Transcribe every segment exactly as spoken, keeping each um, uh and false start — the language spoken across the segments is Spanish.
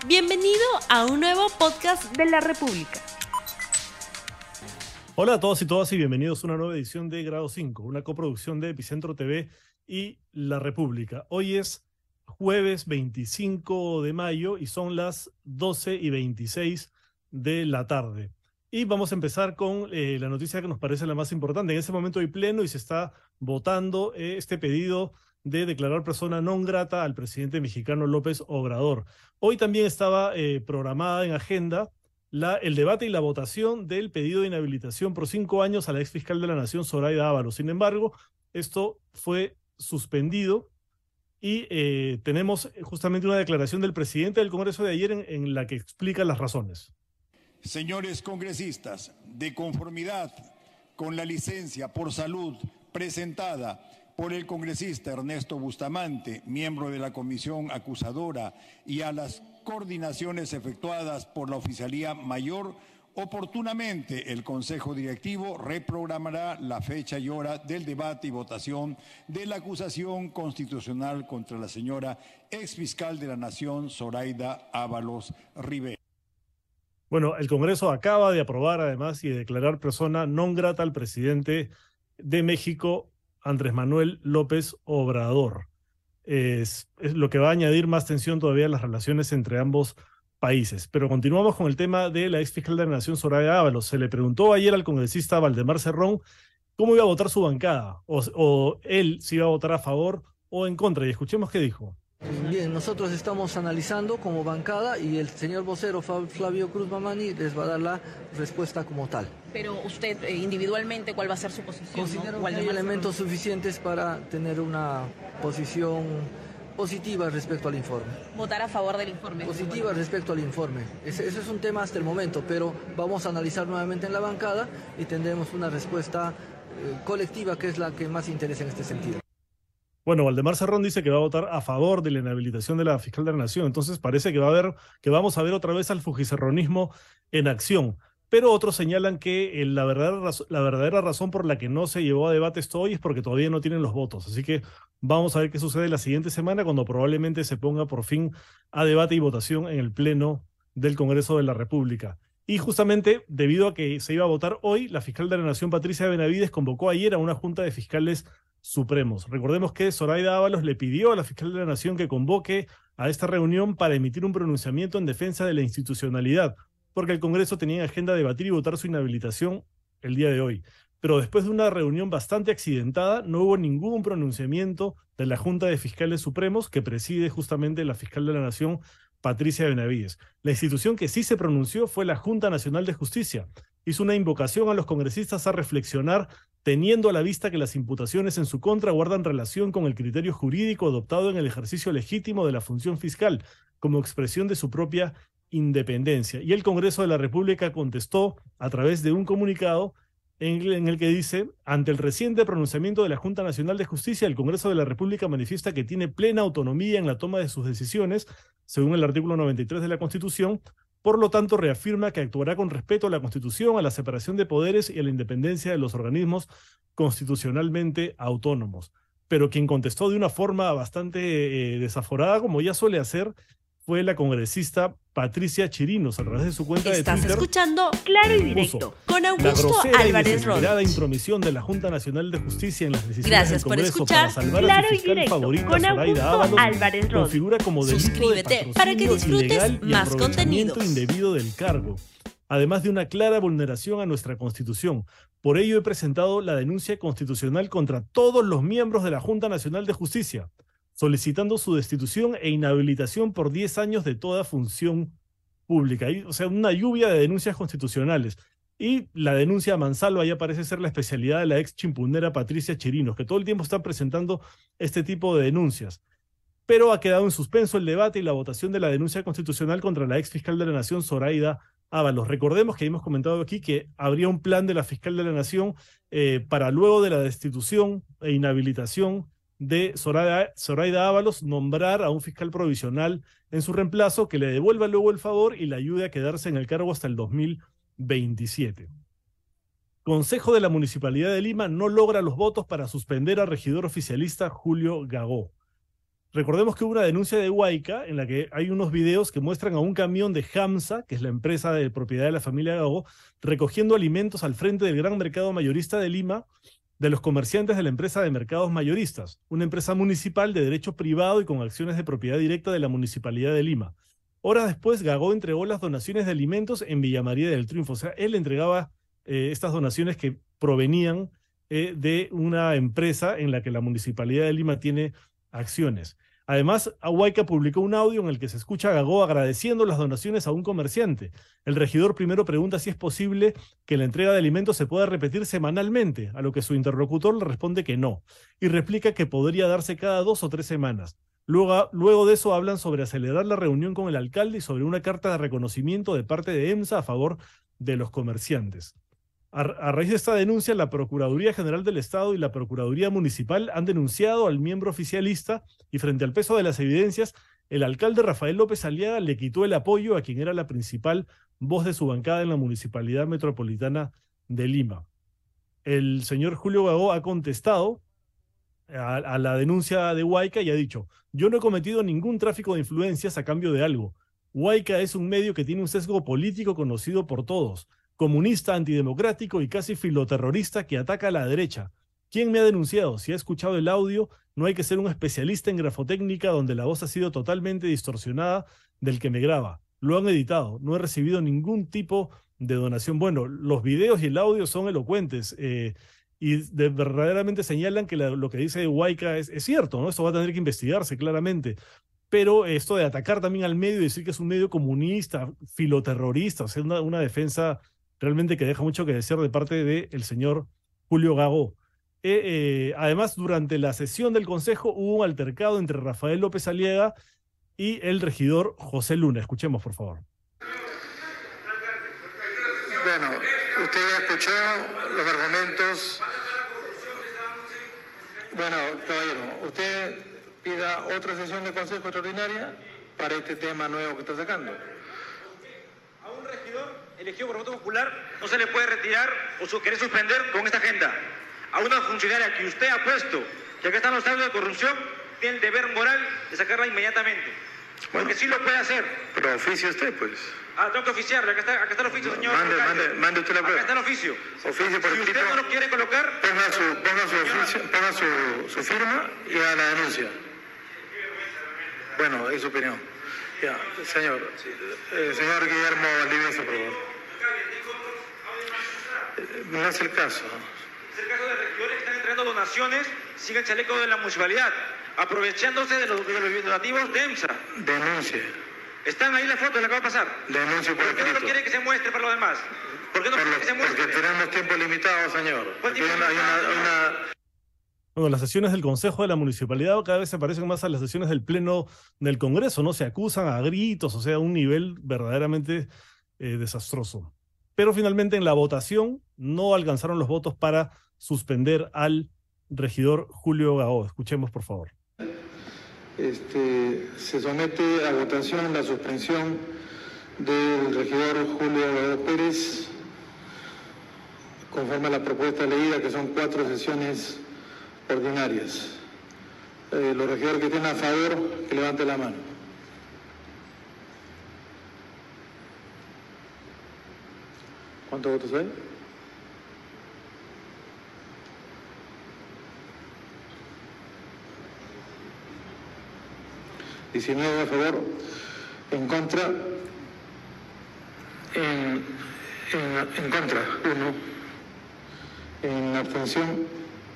Bienvenido a un nuevo podcast de La República. Hola a todos y todas y bienvenidos a una nueva edición de Grado cinco, una coproducción de Epicentro T V y La República. Hoy es jueves veinticinco de mayo y son las doce y veintiséis de la tarde. Y vamos a empezar con eh, la noticia que nos parece la más importante. En ese momento hay pleno y se está votando eh, este pedido de declarar persona non grata al presidente mexicano López Obrador. Hoy también estaba eh, programada en agenda la, el debate y la votación del pedido de inhabilitación por cinco años a la exfiscal de la Nación, Zoraida Ábalos. Sin embargo, esto fue suspendido y eh, tenemos justamente una declaración del presidente del Congreso de ayer en, en la que explica las razones. Señores congresistas, de conformidad con la licencia por salud presentada por el congresista Ernesto Bustamante, miembro de la comisión acusadora, y a las coordinaciones efectuadas por la Oficialía Mayor, oportunamente el Consejo Directivo reprogramará la fecha y hora del debate y votación de la acusación constitucional contra la señora exfiscal de la Nación, Zoraida Ábalos Rivera. Bueno, el Congreso acaba de aprobar además y de declarar persona non grata al presidente de México, Andrés Manuel López Obrador. Es, es lo que va a añadir más tensión todavía a las relaciones entre ambos países. Pero continuamos con el tema de la exfiscal de la Nación, Zoraida Ábalos. Se le preguntó ayer al congresista Valdemar Cerrón cómo iba a votar su bancada, o, o él si iba a votar a favor o en contra. Y escuchemos qué dijo. Bien, nosotros estamos analizando como bancada y el señor vocero Flavio Cruz Mamani les va a dar la respuesta como tal. Pero usted eh, individualmente, ¿cuál va a ser su posición? Considero ¿no? que hay elementos suficientes para tener una posición positiva respecto al informe. ¿Votar a favor del informe? Positiva respecto al informe. Ese, ese es un tema hasta el momento, pero vamos a analizar nuevamente en la bancada y tendremos una respuesta eh, colectiva que es la que más interesa en este sentido. Bueno, Valdemar Cerrón dice que va a votar a favor de la inhabilitación de la fiscal de la Nación. Entonces parece que va a haber, que vamos a ver otra vez al fujicerronismo en acción. Pero otros señalan que eh, la, verdadera la verdadera razón por la que no se llevó a debate esto hoy es porque todavía no tienen los votos. Así que vamos a ver qué sucede la siguiente semana cuando probablemente se ponga por fin a debate y votación en el Pleno del Congreso de la República. Y justamente debido a que se iba a votar hoy, la fiscal de la Nación, Patricia Benavides, convocó ayer a una junta de fiscales supremos. Recordemos que Zoraida Ábalos le pidió a la fiscal de la Nación que convoque a esta reunión para emitir un pronunciamiento en defensa de la institucionalidad, porque el Congreso tenía en agenda debatir y votar su inhabilitación el día de hoy. Pero después de una reunión bastante accidentada, no hubo ningún pronunciamiento de la Junta de Fiscales Supremos que preside justamente la fiscal de la Nación, Patricia Benavides. La institución que sí se pronunció fue la Junta Nacional de Justicia. Hizo una invocación a los congresistas a reflexionar teniendo a la vista que las imputaciones en su contra guardan relación con el criterio jurídico adoptado en el ejercicio legítimo de la función fiscal, como expresión de su propia independencia. Y el Congreso de la República contestó a través de un comunicado en, en el que dice: ante el reciente pronunciamiento de la Junta Nacional de Justicia, el Congreso de la República manifiesta que tiene plena autonomía en la toma de sus decisiones, según el artículo noventa y tres de la Constitución. Por lo tanto, reafirma que actuará con respeto a la Constitución, a la separación de poderes y a la independencia de los organismos constitucionalmente autónomos. Pero quien contestó de una forma bastante eh, desaforada, como ya suele hacer, fue la congresista Patricia Chirinos, a través de su cuenta Estás de Twitter. Estás escuchando Claro y Directo con Augusto Álvarez Rodríguez. La intromisión de la Junta Nacional de Justicia en las decisiones Gracias del Congreso por escuchar para salvar Claro a su y fiscal Directo favorita, con Zoraida Augusto Ábalos, Álvarez Rodríguez. configura como delito Suscríbete de para que disfrutes ilegal y más aprovechamiento contenidos. indebido del cargo, además de una clara vulneración a nuestra Constitución. Por ello he presentado la denuncia constitucional contra todos los miembros de la Junta Nacional de Justicia, solicitando su destitución e inhabilitación por diez años de toda función pública. Y, o sea, una lluvia de denuncias constitucionales. Y la denuncia a mansalva ya parece ser la especialidad de la ex chimpunera Patricia Chirinos, que todo el tiempo está presentando este tipo de denuncias. Pero ha quedado en suspenso el debate y la votación de la denuncia constitucional contra la ex fiscal de la Nación, Zoraida Ábalos. Recordemos que hemos comentado aquí que habría un plan de la fiscal de la Nación eh, para luego de la destitución e inhabilitación de Zoraida, Zoraida Ábalos, nombrar a un fiscal provisional en su reemplazo que le devuelva luego el favor y le ayude a quedarse en el cargo hasta el dos mil veintisiete. Consejo de la Municipalidad de Lima no logra los votos para suspender al regidor oficialista Julio Gagó. Recordemos que hubo una denuncia de Huayca en la que hay unos videos que muestran a un camión de Hamsa, que es la empresa de propiedad de la familia Gago, recogiendo alimentos al frente del gran mercado mayorista de Lima, de los comerciantes de la empresa de mercados mayoristas, una empresa municipal de derecho privado y con acciones de propiedad directa de la Municipalidad de Lima. Horas después, Gago entregó las donaciones de alimentos en Villa María del Triunfo. O sea, él entregaba eh, estas donaciones que provenían eh, de una empresa en la que la Municipalidad de Lima tiene acciones. Además, Huayca publicó un audio en el que se escucha a Gago agradeciendo las donaciones a un comerciante. El regidor primero pregunta si es posible que la entrega de alimentos se pueda repetir semanalmente, a lo que su interlocutor le responde que no, y replica que podría darse cada dos o tres semanas. Luego, luego de eso hablan sobre acelerar la reunión con el alcalde y sobre una carta de reconocimiento de parte de EMSA a favor de los comerciantes. A, a raíz de esta denuncia, la Procuraduría General del Estado y la Procuraduría Municipal han denunciado al miembro oficialista y frente al peso de las evidencias, el alcalde Rafael López Aliaga le quitó el apoyo a quien era la principal voz de su bancada en la Municipalidad Metropolitana de Lima. El señor Julio Gago ha contestado a, a la denuncia de Huayca y ha dicho: yo no he cometido ningún tráfico de influencias a cambio de algo. Huayca es un medio que tiene un sesgo político conocido por todos, comunista, antidemocrático y casi filoterrorista que ataca a la derecha. ¿Quién me ha denunciado? Si ha escuchado el audio, no hay que ser un especialista en grafotécnica donde la voz ha sido totalmente distorsionada del que me graba. Lo han editado, no he recibido ningún tipo de donación. Bueno, los videos y el audio son elocuentes eh, y de, verdaderamente señalan que la, lo que dice Huayca es, es cierto, ¿no? Esto va a tener que investigarse claramente. Pero esto de atacar también al medio y decir que es un medio comunista, filoterrorista, o sea, una, una defensa realmente que deja mucho que desear de parte del señor Julio Gago. Eh, eh, además, durante la sesión del Consejo hubo un altercado entre Rafael López Aliaga y el regidor José Luna. Escuchemos, por favor. Bueno, usted ya escuchó los argumentos. Bueno, caballero, usted pida otra sesión de Consejo extraordinaria para este tema nuevo que está sacando. A un regidor elegido por voto popular no se le puede retirar o su querer suspender con esta agenda. A una funcionaria que usted ha puesto, que acá están los audios de corrupción, tiene el deber moral de sacarla inmediatamente. Bueno, porque sí lo puede hacer. Pero oficio usted, pues. Ah, tengo que oficiarle. Acá está, acá está el oficio, señor. Mande, mande, mande usted la prueba. Acá está el oficio. Oficio por si usted tipo, no lo quiere colocar, ponga su, ponga su, oficio, ponga su, su firma y haga la denuncia. Bueno, es su opinión. Ya, señor. Eh, señor Guillermo Valdivieso, por favor. Eh, no es el caso. Es el caso de regidores que están entregando donaciones sin el chaleco de la municipalidad, aprovechándose de los, de los donativos de EMSA. Denuncie. Están ahí las fotos, las acabo de pasar. Denuncie por ¿Por qué no escrito. lo quiere que se muestre para los demás? ¿Por qué no Por quiere lo- que se muestre? porque tenemos tiempo limitado, señor. ¿Cuál Aquí tiempo hay una, hay una, hay una... Bueno, las sesiones del Consejo de la Municipalidad cada vez se parecen más a las sesiones del Pleno del Congreso, ¿no? Se acusan a gritos, o sea, a un nivel verdaderamente eh, desastroso. Pero finalmente en la votación no alcanzaron los votos para suspender al regidor Julio Gago. Escuchemos, por favor. Este, se somete a votación la suspensión del regidor Julio Gago Pérez conforme a la propuesta leída, que son cuatro sesiones ordinarias. Eh, los regidores que estén a favor, que levanten la mano. ¿Cuántos votos hay? diecinueve a favor, en contra, en, en, en contra, uno, en abstención,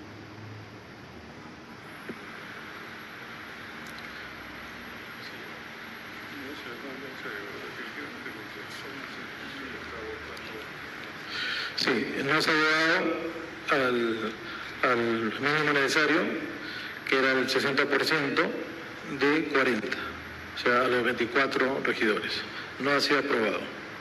sí, no se ha llegado al, al mínimo necesario, que era el sesenta por ciento de cuarenta, o sea, a los veinticuatro regidores. No ha sido aprobado.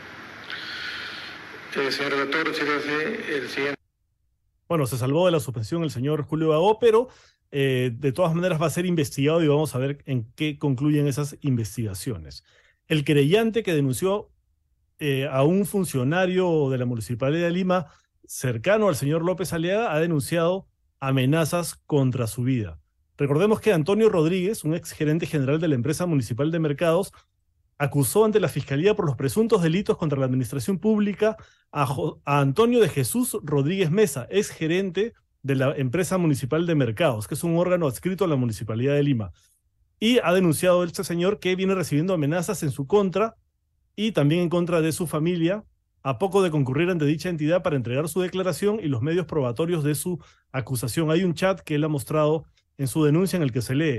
Eh, señor relator, si le hace el siguiente. Bueno, se salvó de la suspensión el señor Julio Gago, pero eh, de todas maneras va a ser investigado y vamos a ver en qué concluyen esas investigaciones. El querellante que denunció eh, a un funcionario de la Municipalidad de Lima cercano al señor López Aliaga ha denunciado amenazas contra su vida. Recordemos que Antonio Rodríguez, un ex gerente general de la empresa municipal de mercados, acusó ante la Fiscalía por los presuntos delitos contra la administración pública a, a Antonio de Jesús Rodríguez Mesa, ex gerente de la empresa municipal de mercados, que es un órgano adscrito a la Municipalidad de Lima. Y ha denunciado este señor que viene recibiendo amenazas en su contra y también en contra de su familia, a poco de concurrir ante dicha entidad para entregar su declaración y los medios probatorios de su acusación. Hay un chat que él ha mostrado en su denuncia en el que se lee: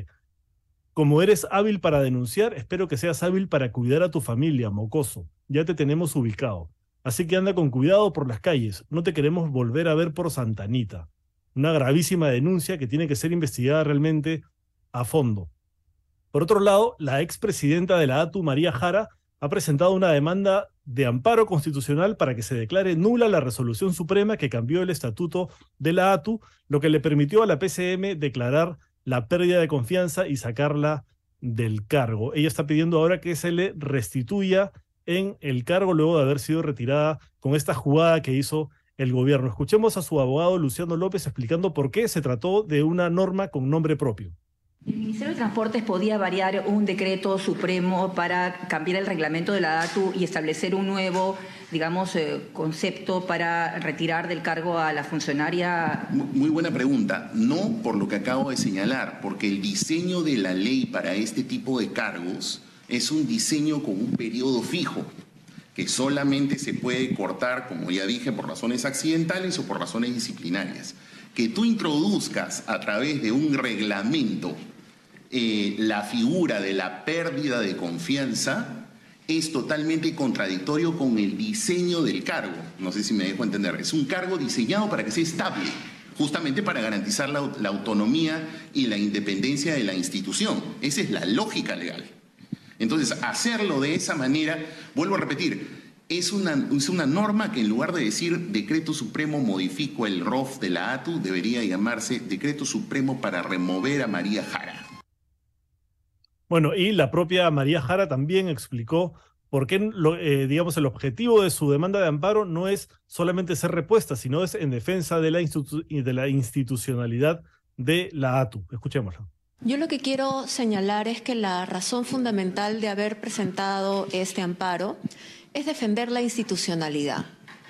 como eres hábil para denunciar, espero que seas hábil para cuidar a tu familia, mocoso. Ya te tenemos ubicado. Así que anda con cuidado por las calles. No te queremos volver a ver por Santa Anita. Una gravísima denuncia que tiene que ser investigada realmente a fondo. Por otro lado, la expresidenta de la A T U, María Jara, ha presentado una demanda de amparo constitucional para que se declare nula la resolución suprema que cambió el estatuto de la A T U, lo que le permitió a la P C M declarar la pérdida de confianza y sacarla del cargo. Ella está pidiendo ahora que se le restituya en el cargo luego de haber sido retirada con esta jugada que hizo el gobierno. Escuchemos a su abogado Luciano López explicando por qué se trató de una norma con nombre propio. El Ministerio de Transportes podía variar un decreto supremo para cambiar el reglamento de la A T U y establecer un nuevo, digamos, eh, concepto para retirar del cargo a la funcionaria. Muy buena pregunta. No por lo que acabo de señalar, porque el diseño de la ley para este tipo de cargos es un diseño con un periodo fijo, que solamente se puede cortar, como ya dije, por razones accidentales o por razones disciplinarias. Que tú introduzcas a través de un reglamento eh, la figura de la pérdida de confianza es totalmente contradictorio con el diseño del cargo. No sé si me dejo entender. Es un cargo diseñado para que sea estable, justamente para garantizar la, la autonomía y la independencia de la institución. Esa es la lógica legal. Entonces, hacerlo de esa manera, vuelvo a repetir, es una, es una norma que en lugar de decir Decreto Supremo modifico el R O F de la A T U, debería llamarse Decreto Supremo para remover a María Jara. Bueno, y la propia María Jara también explicó por qué, lo, eh, digamos, el objetivo de su demanda de amparo no es solamente ser repuesta, sino es en defensa de la, institu de la institucionalidad de la A T U. Escuchémoslo. Yo lo que quiero señalar es que la razón fundamental de haber presentado este amparo es defender la institucionalidad.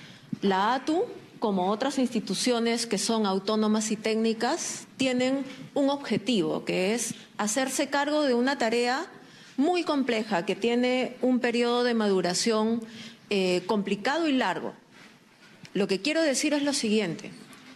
La A T U, como otras instituciones que son autónomas y técnicas, tienen un objetivo, que es hacerse cargo de una tarea muy compleja, que tiene un periodo de maduración eh, complicado y largo. Lo que quiero decir es lo siguiente: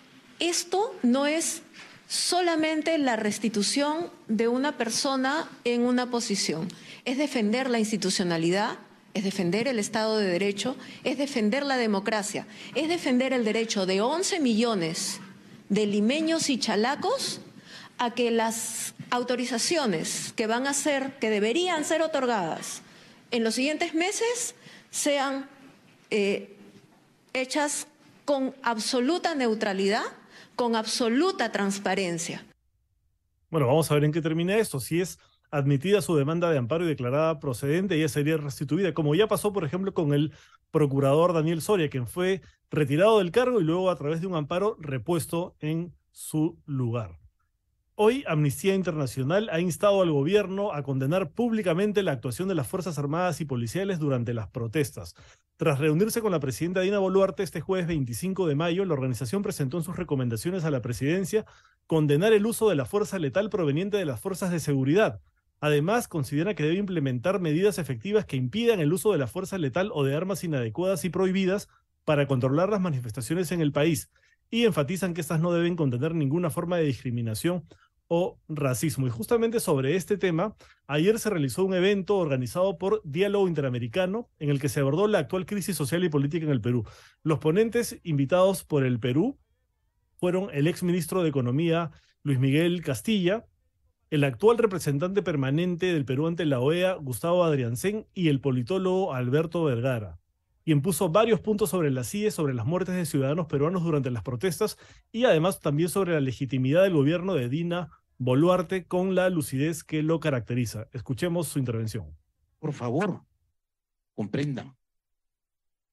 esto no es solamente la restitución de una persona en una posición, es defender la institucionalidad, es defender el Estado de Derecho, es defender la democracia, es defender el derecho de once millones de limeños y chalacos a que las autorizaciones que van a ser, que deberían ser otorgadas en los siguientes meses, sean eh, hechas con absoluta neutralidad, con absoluta transparencia. Bueno, vamos a ver en qué termina esto. Si es admitida su demanda de amparo y declarada procedente, ella sería restituida, como ya pasó, por ejemplo, con el procurador Daniel Soria, quien fue retirado del cargo y luego a través de un amparo repuesto en su lugar. Hoy, Amnistía Internacional ha instado al gobierno a condenar públicamente la actuación de las Fuerzas Armadas y policiales durante las protestas. Tras reunirse con la presidenta Dina Boluarte este jueves veinticinco de mayo, la organización presentó en sus recomendaciones a la presidencia condenar el uso de la fuerza letal proveniente de las fuerzas de seguridad. Además, considera que debe implementar medidas efectivas que impidan el uso de la fuerza letal o de armas inadecuadas y prohibidas para controlar las manifestaciones en el país, y enfatizan que estas no deben contener ninguna forma de discriminación o racismo. Y justamente sobre este tema, ayer se realizó un evento organizado por Diálogo Interamericano en el que se abordó la actual crisis social y política en el Perú. Los ponentes invitados por el Perú fueron el exministro de Economía, Luis Miguel Castilla, el actual representante permanente del Perú ante la O E A, Gustavo Adriancén, y el politólogo Alberto Vergara, quien puso varios puntos sobre la C I E, sobre las muertes de ciudadanos peruanos durante las protestas y además también sobre la legitimidad del gobierno de Dina Boluarte con la lucidez que lo caracteriza. Escuchemos su intervención. Por favor, comprendan.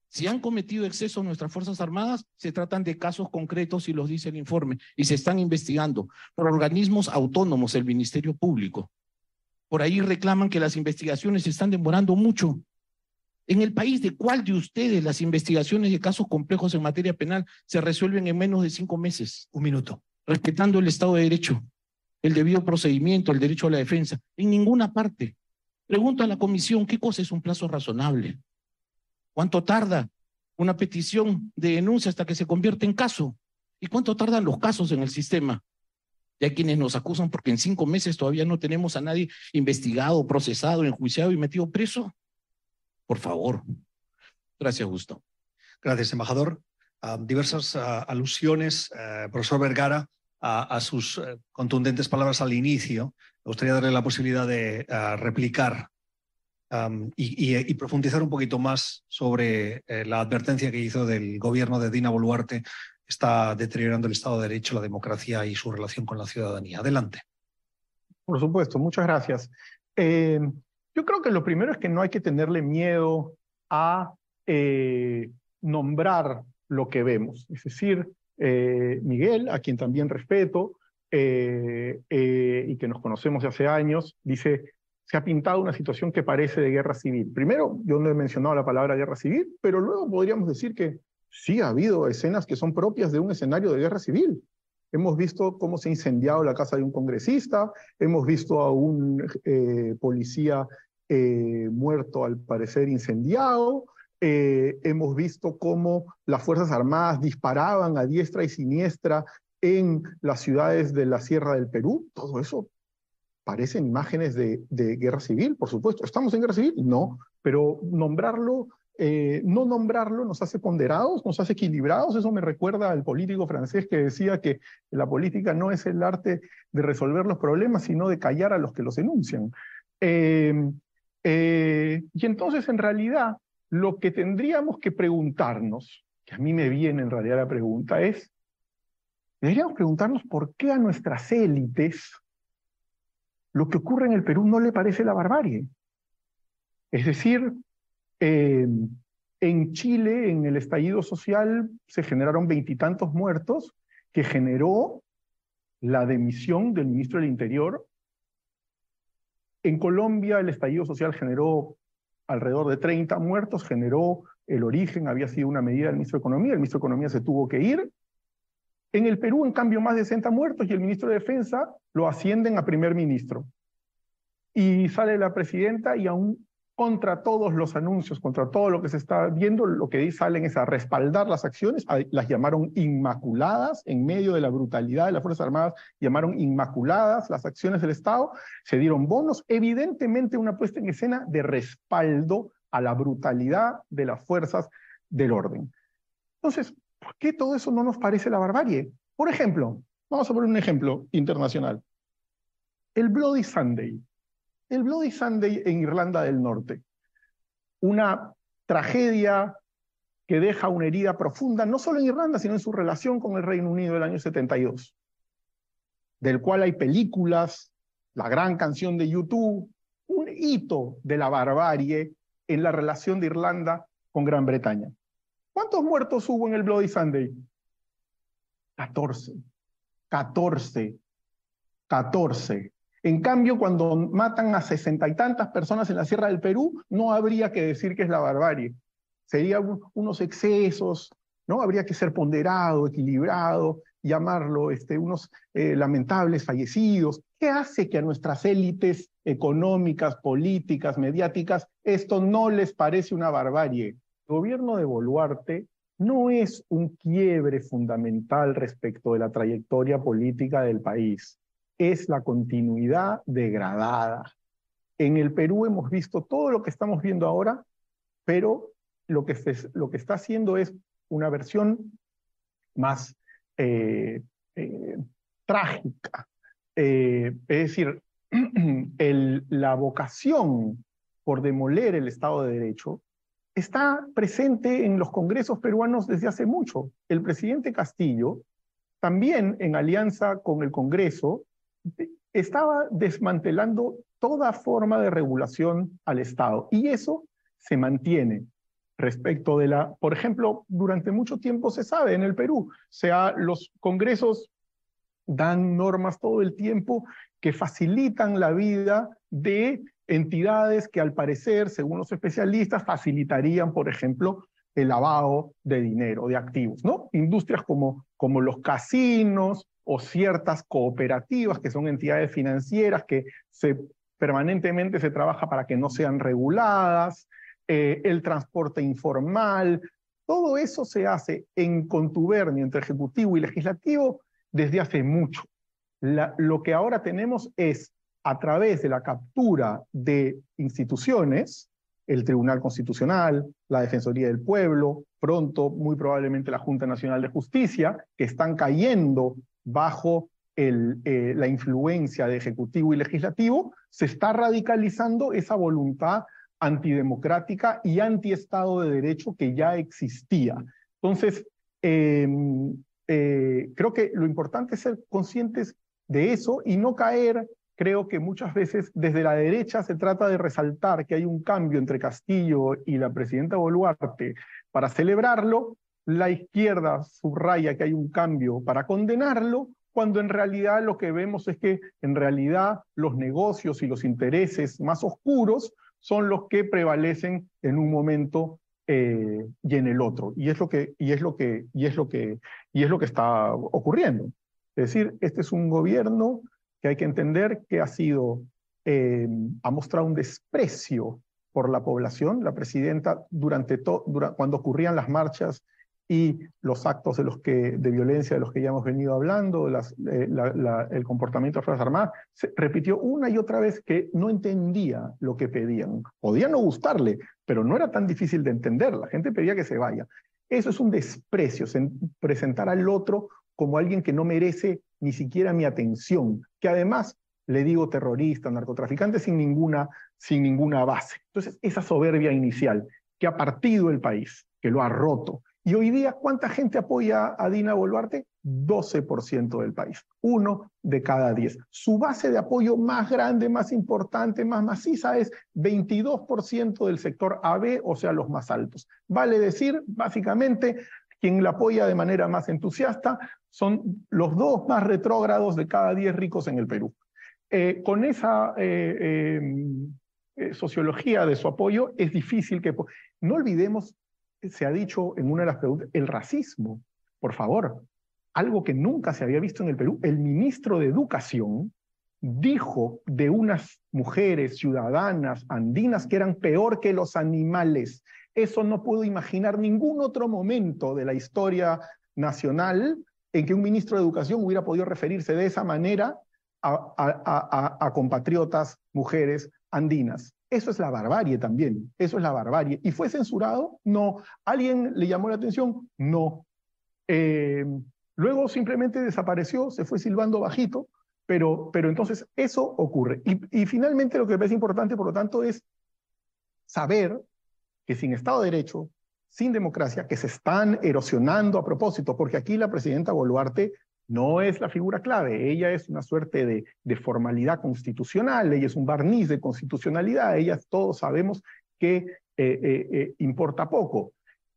Si han cometido excesos nuestras Fuerzas Armadas, se tratan de casos concretos y los dice el informe, y se están investigando por organismos autónomos del Ministerio Público. Por ahí reclaman que las investigaciones se están demorando mucho. En el país de cuál de ustedes las investigaciones de casos complejos en materia penal se resuelven en menos de cinco meses. Un minuto. Respetando el Estado de Derecho, el debido procedimiento, el derecho a la defensa. En ninguna parte. Pregunto a la comisión, ¿qué cosa es un plazo razonable? ¿Cuánto tarda una petición de denuncia hasta que se convierte en caso? ¿Y cuánto tardan los casos en el sistema? Y hay quienes nos acusan porque en cinco meses todavía no tenemos a nadie investigado, procesado, enjuiciado y metido preso. Por favor. Gracias, Gustavo. Gracias, embajador. Uh, diversas uh, alusiones, uh, profesor Vergara, a, a sus uh, contundentes palabras al inicio. Me gustaría darle la posibilidad de uh, replicar um, y, y, y profundizar un poquito más sobre eh, la advertencia que hizo del gobierno de Dina Boluarte. Está deteriorando el Estado de Derecho, la democracia y su relación con la ciudadanía. Adelante. Por supuesto, muchas gracias. Eh, yo creo que lo primero es que no hay que tenerle miedo a eh, nombrar lo que vemos. Es decir, eh, Miguel, a quien también respeto eh, eh, y que nos conocemos de hace años, dice, se ha pintado una situación que parece de guerra civil. Primero, yo no he mencionado la palabra guerra civil, pero luego podríamos decir que sí ha habido escenas que son propias de un escenario de guerra civil. Hemos visto cómo se ha incendiado la casa de un congresista, hemos visto a un eh, policía eh, muerto, al parecer incendiado, eh, hemos visto cómo las Fuerzas Armadas disparaban a diestra y siniestra en las ciudades de la Sierra del Perú. Todo eso parecen imágenes de, de guerra civil, por supuesto. ¿Estamos en guerra civil? No, pero nombrarlo... Eh, no nombrarlo nos hace ponderados, nos hace equilibrados. Eso me recuerda al político francés que decía que la política no es el arte de resolver los problemas, sino de callar a los que los enuncian. Eh, eh, y entonces, en realidad, lo que tendríamos que preguntarnos, que a mí me viene en realidad la pregunta, es, deberíamos preguntarnos por qué a nuestras élites lo que ocurre en el Perú no le parece la barbarie. Es decir, Eh, en Chile, en el estallido social, se generaron veintitantos muertos que generó la dimisión del ministro del Interior. En Colombia, el estallido social generó alrededor de treinta muertos, generó el origen, había sido una medida del ministro de Economía, el ministro de Economía se tuvo que ir. En el Perú, en cambio, más de sesenta muertos y el ministro de Defensa lo ascienden a primer ministro. Y sale la presidenta y aún contra todos los anuncios, contra todo lo que se está viendo, lo que salen es a respaldar las acciones, a, las llamaron inmaculadas, en medio de la brutalidad de las Fuerzas Armadas, llamaron inmaculadas las acciones del Estado, se dieron bonos, evidentemente una puesta en escena de respaldo a la brutalidad de las fuerzas del orden. Entonces, ¿por qué todo eso no nos parece la barbarie? Por ejemplo, vamos a poner un ejemplo internacional. El Bloody Sunday. El Bloody Sunday en Irlanda del Norte. Una tragedia que deja una herida profunda, no solo en Irlanda, sino en su relación con el Reino Unido del año setenta y dos, del cual hay películas, la gran canción de YouTube, un hito de la barbarie en la relación de Irlanda con Gran Bretaña. ¿Cuántos muertos hubo en el Bloody Sunday? catorce. catorce. catorce. En cambio, cuando matan a sesenta y tantas personas en la Sierra del Perú, no habría que decir que es la barbarie. Serían unos excesos, ¿no? Habría que ser ponderado, equilibrado, llamarlo este, unos eh, lamentables fallecidos. ¿Qué hace que a nuestras élites económicas, políticas, mediáticas, esto no les parece una barbarie? El gobierno de Boluarte no es un quiebre fundamental respecto de la trayectoria política del país. Es la continuidad degradada. En el Perú hemos visto todo lo que estamos viendo ahora, pero lo que, se, lo que está haciendo es una versión más eh, eh, trágica. Eh, es decir, el, la vocación por demoler el Estado de Derecho está presente en los congresos peruanos desde hace mucho. El presidente Castillo, también en alianza con el Congreso, estaba desmantelando toda forma de regulación al Estado, y eso se mantiene. respecto de la, por ejemplo, durante mucho tiempo se sabe en el Perú, o sea, los congresos dan normas todo el tiempo que facilitan la vida de entidades que al parecer, según los especialistas, facilitarían, por ejemplo, el lavado de dinero, de activos, ¿no? Industrias como, como los casinos o ciertas cooperativas que son entidades financieras que se, permanentemente se trabaja para que no sean reguladas, eh, el transporte informal, todo eso se hace en contubernio entre ejecutivo y legislativo desde hace mucho. La, lo que ahora tenemos es, a través de la captura de instituciones, el Tribunal Constitucional, la Defensoría del Pueblo, pronto, muy probablemente la Junta Nacional de Justicia, que están cayendo bajo el, eh, la influencia de Ejecutivo y Legislativo, se está radicalizando esa voluntad antidemocrática y antiestado de derecho que ya existía. Entonces, eh, eh, creo que lo importante es ser conscientes de eso y no caer. Creo que muchas veces desde la derecha se trata de resaltar que hay un cambio entre Castillo y la presidenta Boluarte para celebrarlo, la izquierda subraya que hay un cambio para condenarlo, cuando en realidad lo que vemos es que en realidad los negocios y los intereses más oscuros son los que prevalecen en un momento eh, y en el otro. Y es lo que, y es lo que, y es lo que, y es lo que está ocurriendo. Es decir, este es un gobierno que hay que entender que ha sido, eh, ha mostrado un desprecio por la población. La presidenta, durante to, dura, cuando ocurrían las marchas y los actos de, los que, de violencia de los que ya hemos venido hablando, las, eh, la, la, el comportamiento de las Fuerzas Armadas, se repitió una y otra vez que no entendía lo que pedían. Podía no gustarle, pero no era tan difícil de entender. La gente pedía que se vaya. Eso es un desprecio, presentar al otro como alguien que no merece ni siquiera mi atención, que además le digo terrorista, narcotraficante, sin ninguna, sin ninguna base. Entonces, esa soberbia inicial que ha partido el país, que lo ha roto. Y hoy día, ¿cuánta gente apoya a Dina Boluarte? doce por ciento del país, uno de cada diez. Su base de apoyo más grande, más importante, más maciza es veintidós por ciento del sector A B, o sea, los más altos. Vale decir, básicamente, quien la apoya de manera más entusiasta son los dos más retrógrados de cada diez ricos en el Perú. Eh, con esa eh, eh, sociología de su apoyo es difícil que... No olvidemos, se ha dicho en una de las preguntas, el racismo, por favor, algo que nunca se había visto en el Perú. El ministro de Educación dijo de unas mujeres ciudadanas andinas que eran peor que los animales. Eso no puedo imaginar ningún otro momento de la historia nacional en que un ministro de Educación hubiera podido referirse de esa manera a, a, a, a compatriotas, mujeres andinas. Eso es la barbarie también, eso es la barbarie. ¿Y fue censurado? No. ¿Alguien le llamó la atención? No. Eh, luego simplemente desapareció, se fue silbando bajito, pero, pero entonces eso ocurre. Y, y finalmente lo que me parece importante, por lo tanto, es saber que sin Estado de Derecho, sin democracia, que se están erosionando a propósito, porque aquí la presidenta Boluarte no es la figura clave, ella es una suerte de, de formalidad constitucional, ella es un barniz de constitucionalidad, ella todos sabemos que eh, eh, eh, importa poco.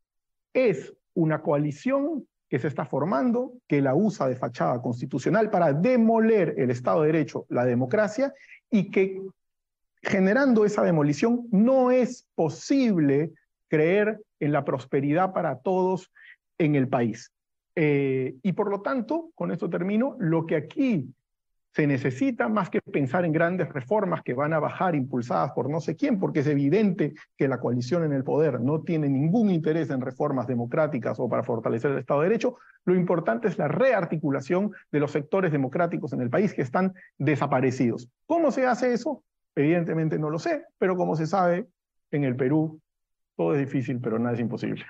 Es una coalición que se está formando, que la usa de fachada constitucional para demoler el Estado de Derecho, la democracia, y que generando esa demolición no es posible creer en la prosperidad para todos en el país. Eh, y por lo tanto, con esto termino, lo que aquí se necesita, más que pensar en grandes reformas que van a bajar impulsadas por no sé quién, porque es evidente que la coalición en el poder no tiene ningún interés en reformas democráticas o para fortalecer el Estado de Derecho, lo importante es la rearticulación de los sectores democráticos en el país que están desaparecidos. ¿Cómo se hace eso? Evidentemente no lo sé, pero como se sabe, en el Perú todo es difícil, pero nada es imposible.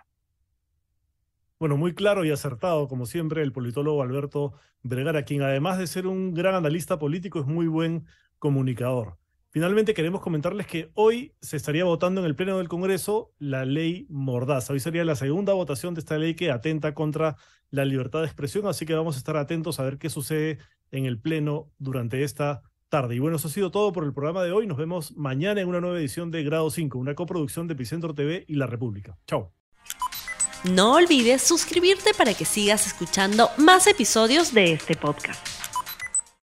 Bueno, muy claro y acertado, como siempre, el politólogo Alberto Vergara, quien además de ser un gran analista político, es muy buen comunicador. Finalmente queremos comentarles que hoy se estaría votando en el Pleno del Congreso la ley Mordaza. Hoy sería la segunda votación de esta ley que atenta contra la libertad de expresión, así que vamos a estar atentos a ver qué sucede en el Pleno durante esta tarde. Y bueno, eso ha sido todo por el programa de hoy. Nos vemos mañana en una nueva edición de Grado cinco, una coproducción de Epicentro T V y La República. Chao. No olvides suscribirte para que sigas escuchando más episodios de este podcast.